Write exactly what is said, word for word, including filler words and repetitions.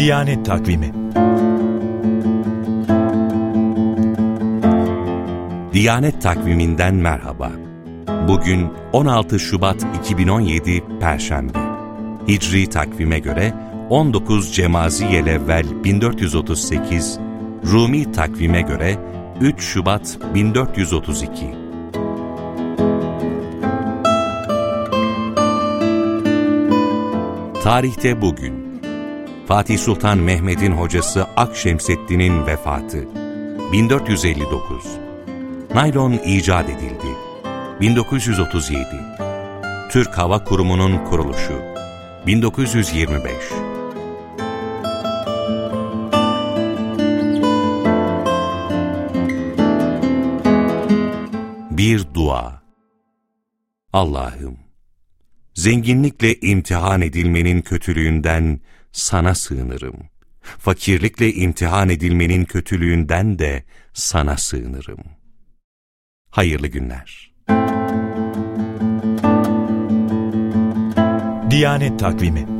Diyanet Takvimi. Diyanet Takviminden merhaba. Bugün on altı Şubat iki bin on yedi Perşembe. Hicri takvime göre on dokuz Cemaziyelevvel bin dört yüz otuz sekiz, Rumi takvime göre üç Şubat bin dört yüz otuz iki. Tarihte bugün Fatih Sultan Mehmet'in hocası Akşemseddin'in vefatı bin dört yüz elli dokuz. Naylon icat edildi bin dokuz yüz otuz yedi. Türk Hava Kurumu'nun kuruluşu bin dokuz yüz yirmi beş. Bir dua. Allah'ım, zenginlikle imtihan edilmenin kötülüğünden sana sığınırım. Fakirlikle imtihan edilmenin kötülüğünden de sana sığınırım. Hayırlı günler. Diyanet Takvimi.